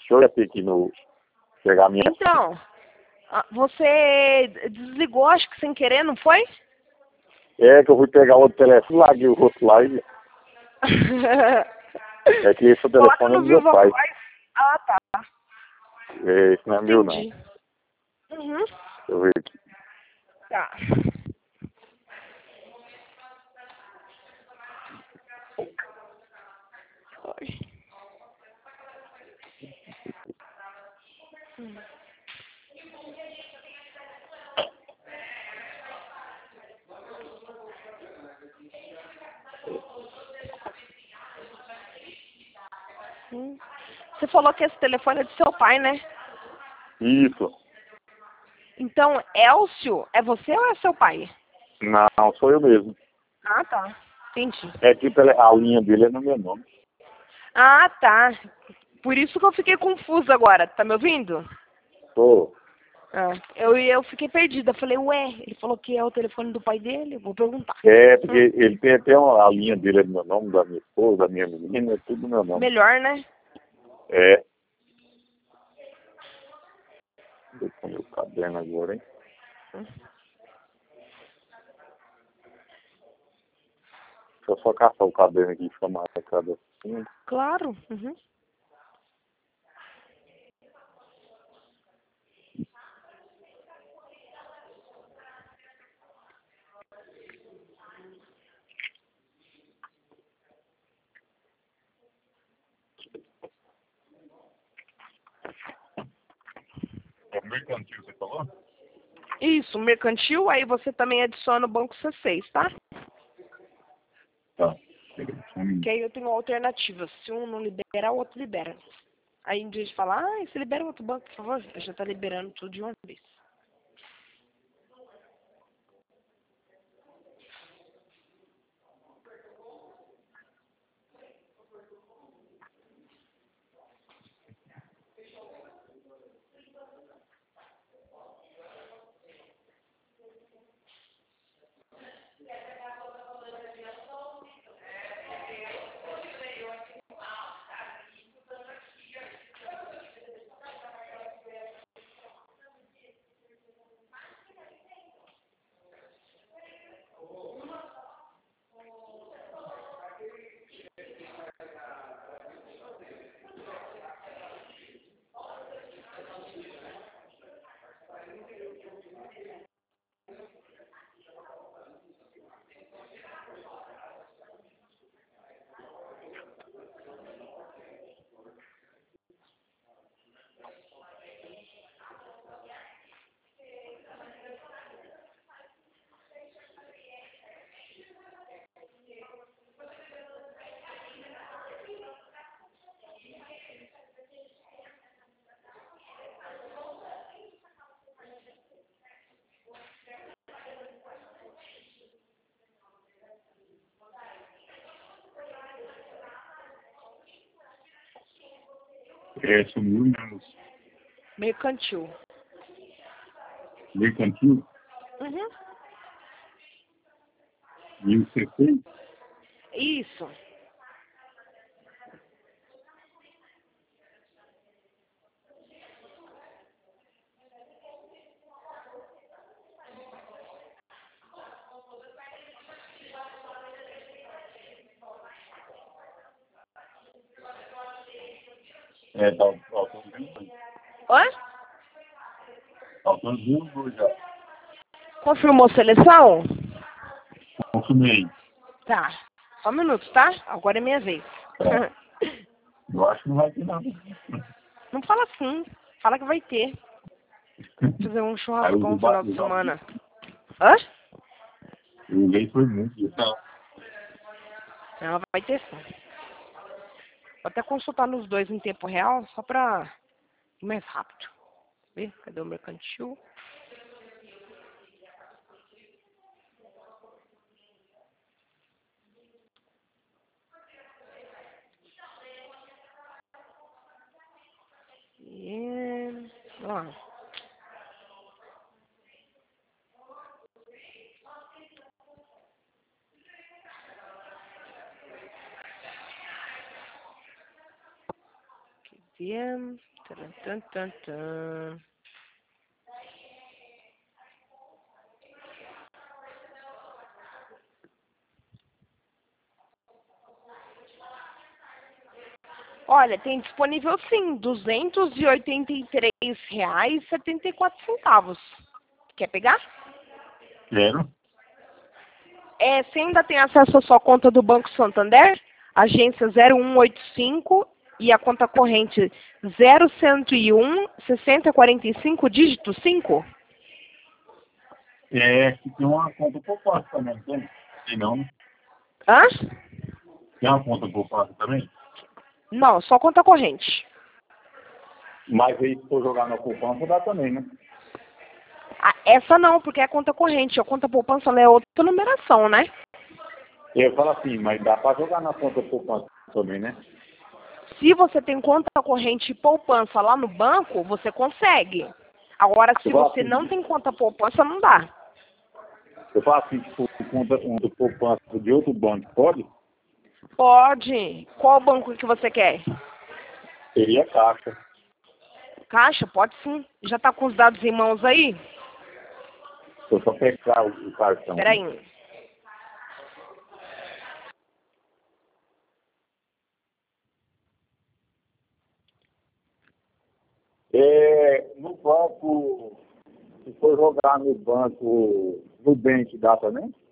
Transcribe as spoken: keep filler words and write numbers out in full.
Deixa eu ir até aqui no... pegar a minha... Então, ah, você desligou, acho que sem querer, não foi? É que eu fui pegar outro telefone, larguei o rosto lá e... É que esse telefone é do meu pai. Ah, tá. É, esse não é meu, não. Entendi. Uhum. Deixa eu ver aqui. Tá. Oi. Hum. Hum. Você falou que esse telefone é do seu pai, né? Isso. Então, Elcio, é você ou é seu pai? Não, sou eu mesmo. Ah, tá. Entendi. É que a linha dele é no meu nome. Ah, tá. Por isso que eu fiquei confusa agora. Tá me ouvindo? Tô. Ah, eu, eu fiquei perdida. Falei, ué, ele falou que é o telefone do pai dele? Vou perguntar. É, porque hum. ele tem até uma, a linha dele é no meu nome, da minha esposa, da minha menina, é tudo no meu nome. Melhor, né? É. Deixa eu pôr o caderno agora, hein? Hum. Deixa eu só caçar o caderno aqui e chamar a cada assim. Claro. Uhum. É mercantil, você falou? Isso, mercantil, aí você também adiciona o banco C seis, tá? Tá. Que aí eu tenho alternativas. Se um não libera, o outro libera. Aí em vez de falar, ah, você libera outro banco, por favor, já tá liberando tudo de uma vez. É, sumiu menos. Mercantil. Mercantil? Uhum. E o C seis? Isso. É, tá faltando bem. Oi? Faltando duas duas já. Confirmou seleção? Consumei. Tá. Só um minuto, tá? Agora é minha vez. É. Eu acho que não vai ter nada. Não fala assim. Fala que vai ter. Fazer um churrascão no Aí final o de semana. Hã? O leite foi muito. Não. Não, vai ter sim. Vou até consultar nos dois em tempo real, só pra ir mais rápido. Vê? Cadê o mercantil? E... Ó. Quer ver? Tan, tan, tan, tan. Olha, tem disponível sim, duzentos e oitenta e três reais e setenta e quatro centavos. Quer pegar? Quero. É, você ainda tem acesso à sua conta do Banco Santander, agência zero um oito cinco e a conta corrente zero cento e um, sessenta quarenta e cinco, dígito cinco? É, que tem uma conta poupança também, tem? Tem não, né? Hã? Tem uma conta poupança também? Não, só conta corrente. Mas aí se for jogar na poupança dá também, né? Ah, essa não, porque é conta corrente. A conta poupança ela é outra numeração, né? Eu falo assim, mas dá pra jogar na conta poupança também, né? Se você tem conta corrente e poupança lá no banco, você consegue. Agora, se Eu falo você não assim, tem conta poupança, não dá. eu falo assim, se for conta, conta poupança de outro banco, pode? Pode. Qual banco que você quer? Seria caixa. Caixa? Pode sim. Já tá com os dados em mãos aí? Se eu só pegar o, o cartão. Espera aí. É, no banco, se for jogar no banco, no Nubank dá também?